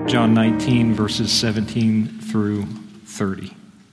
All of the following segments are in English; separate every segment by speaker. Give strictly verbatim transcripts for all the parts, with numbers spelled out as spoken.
Speaker 1: John nineteen, verses seventeen through thirty.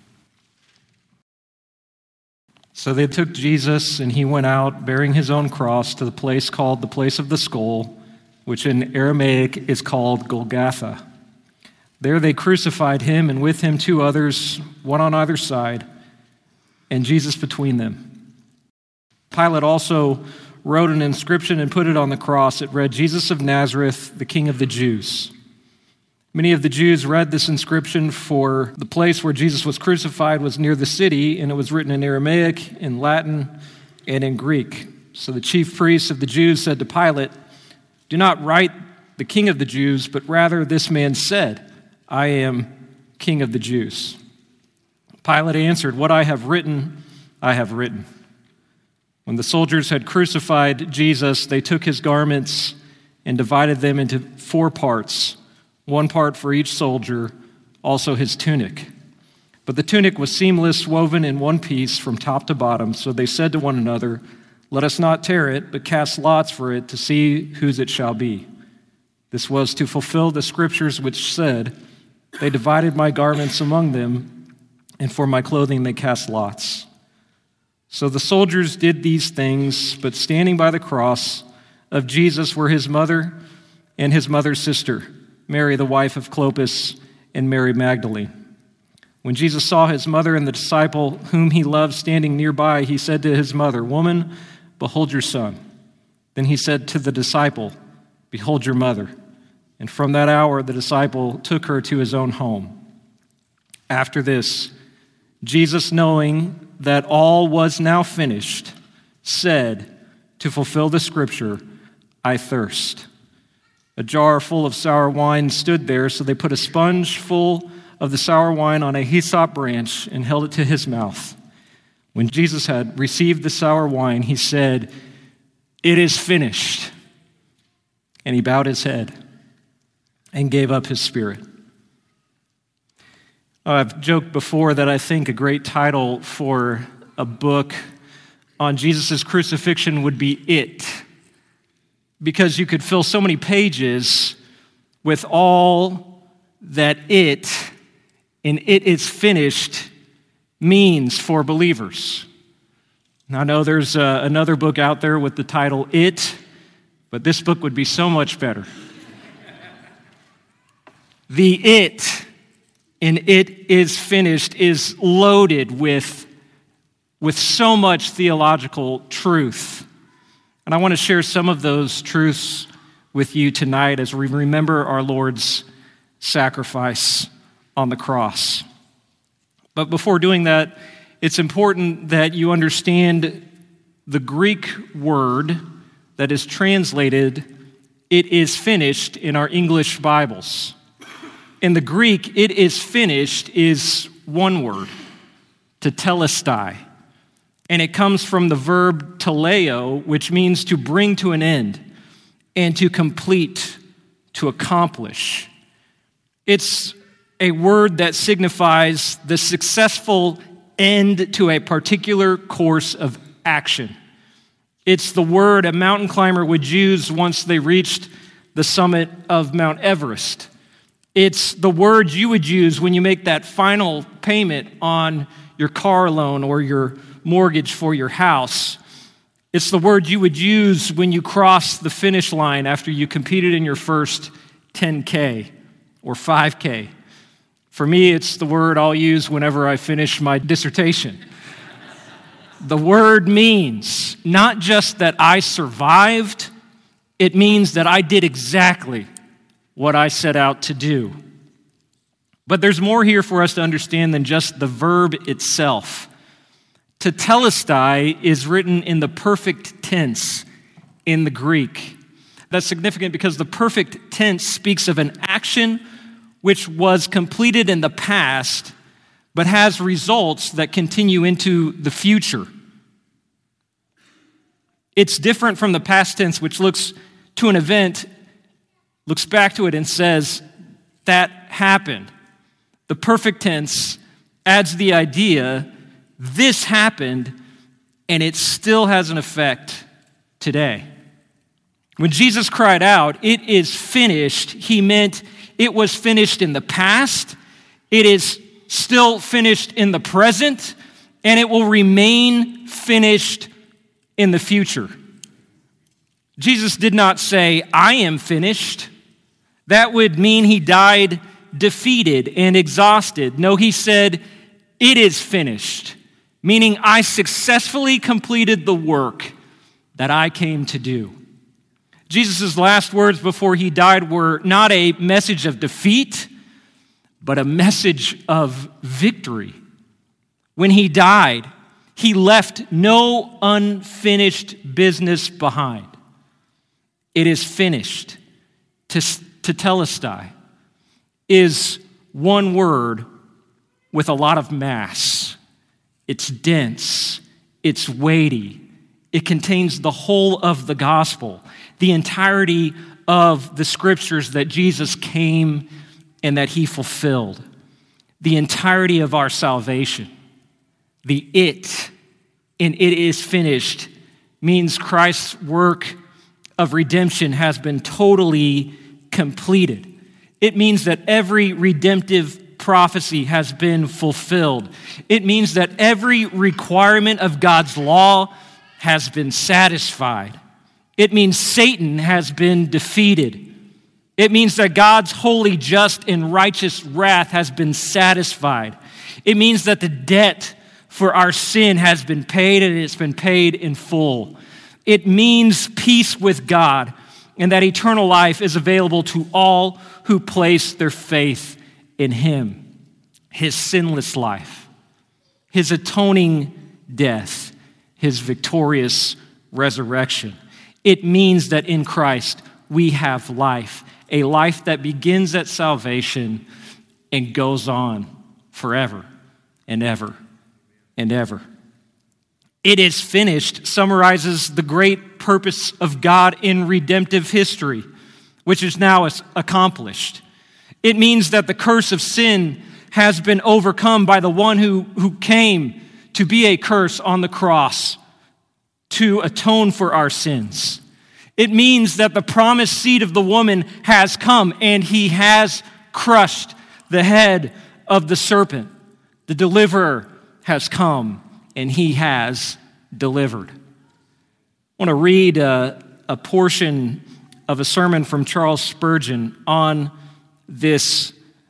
Speaker 1: So they took Jesus, and he went out bearing his own cross to the place called the place of the skull, which in Aramaic is called Golgotha. There they crucified him, and with him two others, one on either side, and Jesus between them. Pilate also wrote an inscription and put it on the cross. It read, "Jesus of Nazareth, the King of the Jews." Many of the Jews read this inscription, for the place where Jesus was crucified was near the city, and it was written in Aramaic, in Latin, and in Greek. So the chief priests of the Jews said to Pilate, "Do not write the King of the Jews, but rather this man said, 'I am King of the Jews.'" Pilate answered, "What I have written, I have written." When the soldiers had crucified Jesus, they took his garments and divided them into four parts, one part for each soldier, also his tunic. But the tunic was seamless, woven in one piece from top to bottom. So they said to one another, "Let us not tear it, but cast lots for it to see whose it shall be." This was to fulfill the scriptures which said, "They divided my garments among them, and for my clothing they cast lots." So the soldiers did these things, but standing by the cross of Jesus were his mother and his mother's sister, Mary, the wife of Clopas, and Mary Magdalene. When Jesus saw his mother and the disciple whom he loved standing nearby, he said to his mother, "Woman, behold your son." Then he said to the disciple, "Behold your mother." And from that hour, the disciple took her to his own home. After this, Jesus, knowing that all was now finished, said, to fulfill the scripture, "I thirst." A jar full of sour wine stood there, so they put a sponge full of the sour wine on a hyssop branch and held it to his mouth. When Jesus had received the sour wine, he said, "It is finished." And he bowed his head and gave up his spirit. I've joked before that I think a great title for a book on Jesus' crucifixion would be "It," because you could fill so many pages with all that it and "it is finished" means for believers. Now, I know there's uh, another book out there with the title "It," but this book would be so much better. The "it" in "it is finished" is loaded with, with so much theological truth. And I want to share some of those truths with you tonight as we remember our Lord's sacrifice on the cross. But before doing that, it's important that you understand the Greek word that is translated, "it is finished," in our English Bibles. In the Greek, "it is finished" is one word, tetelestai. And it comes from the verb teleo, which means to bring to an end and to complete, to accomplish. It's a word that signifies the successful end to a particular course of action. It's the word a mountain climber would use once they reached the summit of Mount Everest. It's the word you would use when you make that final payment on your car loan or your mortgage for your house. It's the word you would use when you cross the finish line after you competed in your first ten K or five K. For me, it's the word I'll use whenever I finish my dissertation. The word means not just that I survived, it means that I did exactly what I set out to do. But there's more here for us to understand than just the verb itself. Tetelestai is written in the perfect tense in the Greek. That's significant because the perfect tense speaks of an action which was completed in the past, but has results that continue into the future. It's different from the past tense, which looks to an event, looks back to it and says, "That happened." The perfect tense adds the idea, this happened, and it still has an effect today. When Jesus cried out, "It is finished," he meant It was finished in the past. It is still finished in the present, and it will remain finished in the future. Jesus did not say, I am finished. That would mean he died defeated and exhausted. No, he said, it is finished, meaning I successfully completed the work that I came to do. Jesus' last words before he died were not a message of defeat, but a message of victory. When he died, he left no unfinished business behind. It is finished. Tetelestai is one word with a lot of mass. It's dense. It's weighty. It contains the whole of the gospel, the entirety of the scriptures that Jesus came and that he fulfilled, the entirety of our salvation. The it, and it is finished, means Christ's work of redemption has been totally completed. It means that every redemptive prophecy has been fulfilled. It means that every requirement of God's law has been satisfied. It means Satan has been defeated. It means that God's holy, just, and righteous wrath has been satisfied. It means that the debt for our sin has been paid, and it's been paid in full. It means peace with God, and that eternal life is available to all who place their faith in him. His sinless life, his atoning death, his victorious resurrection. It means that in Christ we have life, a life that begins at salvation and goes on forever and ever and ever. It is finished summarizes the great purpose of God in redemptive history, which is now accomplished. It means that the curse of sin has been overcome by the one who, who came to be a curse on the cross to atone for our sins. It means that the promised seed of the woman has come and he has crushed the head of the serpent. The deliverer has come and he has delivered. I want to read a, a portion of a sermon from Charles Spurgeon on this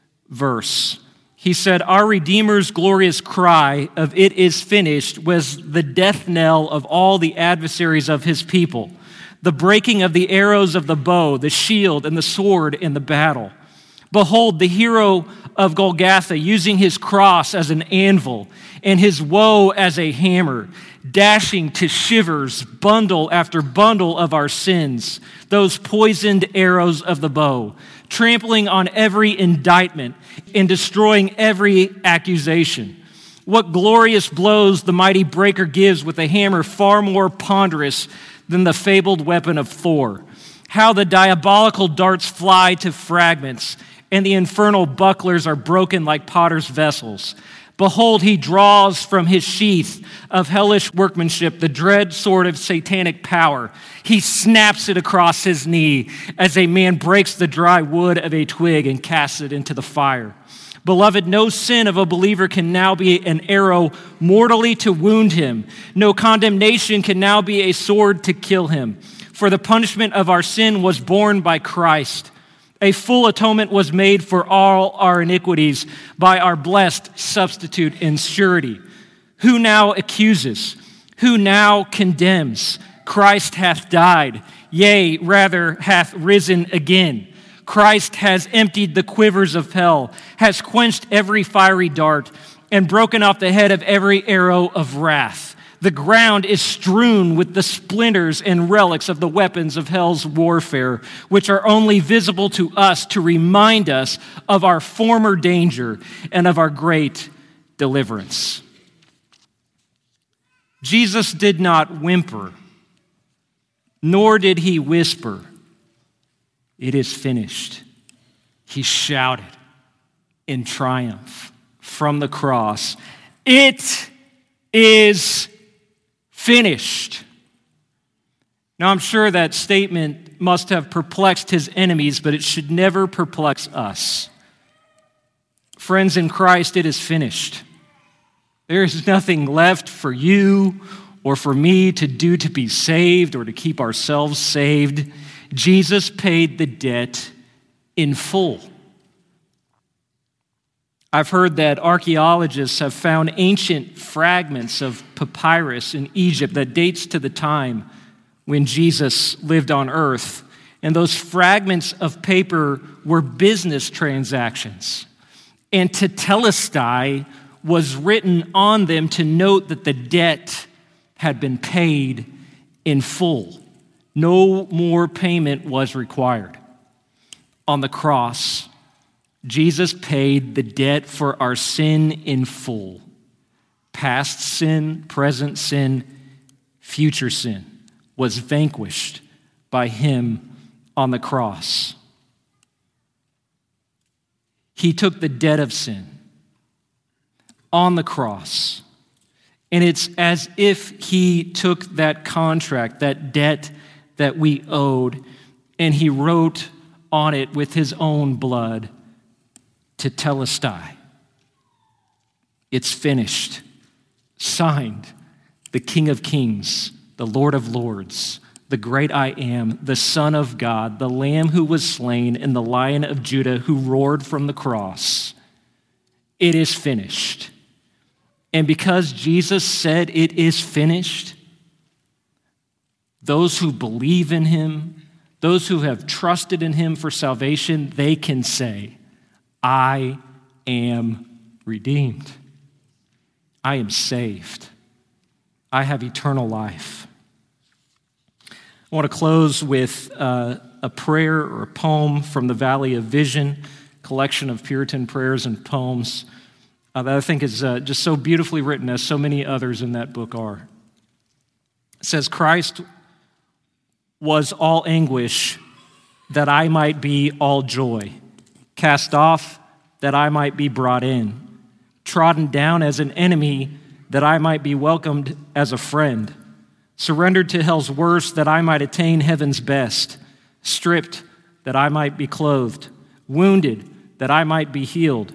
Speaker 1: verse. He said, our Redeemer's glorious cry of "it is finished" was the death knell of all the adversaries of his people, the breaking of the arrows of the bow, the shield, and the sword in the battle. Behold, the hero of Golgotha using his cross as an anvil and his woe as a hammer, dashing to shivers bundle after bundle of our sins, those poisoned arrows of the bow, trampling on every indictment and destroying every accusation. What glorious blows the mighty breaker gives with a hammer far more ponderous than the fabled weapon of Thor. How the diabolical darts fly to fragments, and the infernal bucklers are broken like potter's vessels. Behold, he draws from his sheath of hellish workmanship the dread sword of satanic power. He snaps it across his knee as a man breaks the dry wood of a twig and casts it into the fire. Beloved, no sin of a believer can now be an arrow mortally to wound him. No condemnation can now be a sword to kill him. For the punishment of our sin was borne by Christ. A full atonement was made for all our iniquities by our blessed substitute and surety. Who now accuses? Who now condemns? Christ hath died, yea, rather hath risen again. Christ has emptied the quivers of hell, has quenched every fiery dart, and broken off the head of every arrow of wrath. The ground is strewn with the splinters and relics of the weapons of hell's warfare, which are only visible to us to remind us of our former danger and of our great deliverance. Jesus did not whimper, nor did he whisper, "It is finished." He shouted in triumph from the cross, "It is finished." Now, I'm sure that statement must have perplexed his enemies, but it should never perplex us. Friends in Christ, it is finished. There is nothing left for you or for me to do to be saved or to keep ourselves saved. Jesus paid the debt in full. I've heard that archaeologists have found ancient fragments of papyrus in Egypt that dates to the time when Jesus lived on earth. And those fragments of paper were business transactions. And tetelestai was written on them to note that the debt had been paid in full. No more payment was required. On the cross, Jesus paid the debt for our sin in full. Past sin, present sin, future sin was vanquished by him on the cross. He took the debt of sin on the cross. And it's as if he took that contract, that debt that we owed, and he wrote on it with his own blood, tetelestai. It's finished. Signed, the King of Kings, the Lord of Lords, the great I am, the Son of God, the Lamb who was slain, and the Lion of Judah who roared from the cross. It is finished. And because Jesus said it is finished, those who believe in him, those who have trusted in him for salvation, they can say, I am redeemed. I am saved. I have eternal life. I want to close with uh, a prayer or a poem from the Valley of Vision, collection of Puritan prayers and poems uh, that I think is uh, just so beautifully written, as so many others in that book are. It says, Christ was all anguish that I might be all joy, cast off that I might be brought in, trodden down as an enemy that I might be welcomed as a friend, surrendered to hell's worst that I might attain heaven's best, stripped that I might be clothed, wounded that I might be healed,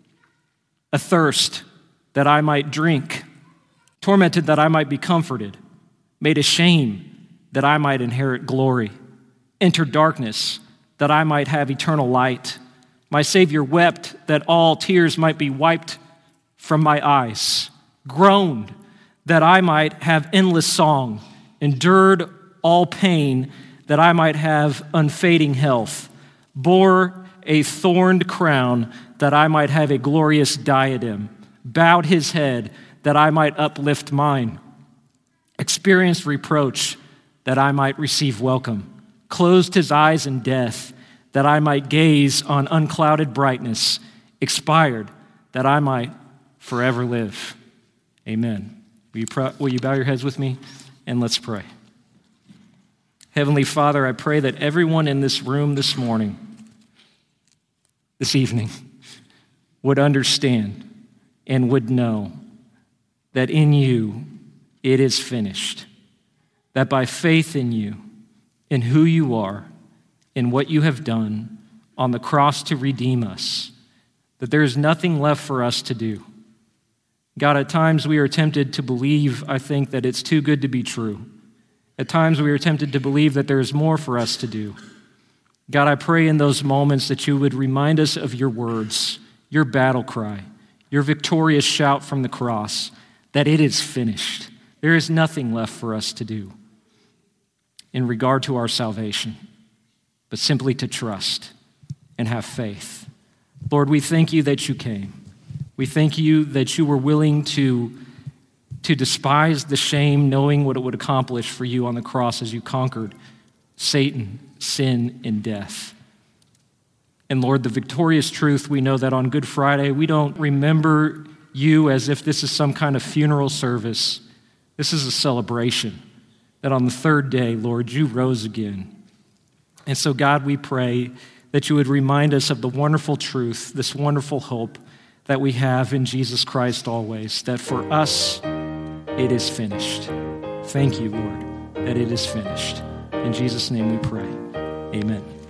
Speaker 1: athirst that I might drink, tormented that I might be comforted, made ashamed that I might inherit glory, enter darkness that I might have eternal light. My Savior wept that all tears might be wiped from my eyes, groaned that I might have endless song, endured all pain that I might have unfading health, bore a thorned crown that I might have a glorious diadem, bowed his head that I might uplift mine, experienced reproach that I might receive welcome, closed his eyes in death that I might gaze on unclouded brightness, expired that I might forever live. Amen. Will you, pray, will you bow your heads with me and let's pray. Heavenly Father, I pray that everyone in this room this morning, this evening, would understand and would know that in you it is finished, that by faith in you, in who you are, in what you have done on the cross to redeem us, that there is nothing left for us to do. God, at times we are tempted to believe, I think, that it's too good to be true. At times we are tempted to believe that there is more for us to do. God, I pray in those moments that you would remind us of your words, your battle cry, your victorious shout from the cross, that it is finished. There is nothing left for us to do in regard to our salvation, but simply to trust and have faith. Lord, we thank you that you came. We thank you that you were willing to, to despise the shame, knowing what it would accomplish for you on the cross as you conquered Satan, sin, and death. And Lord, the victorious truth, we know that on Good Friday, we don't remember you as if this is some kind of funeral service. This is a celebration that on the third day, Lord, you rose again. And so, God, we pray that you would remind us of the wonderful truth, this wonderful hope that we have in Jesus Christ always, that for us, it is finished. Thank you, Lord, that it is finished. In Jesus' name we pray. Amen.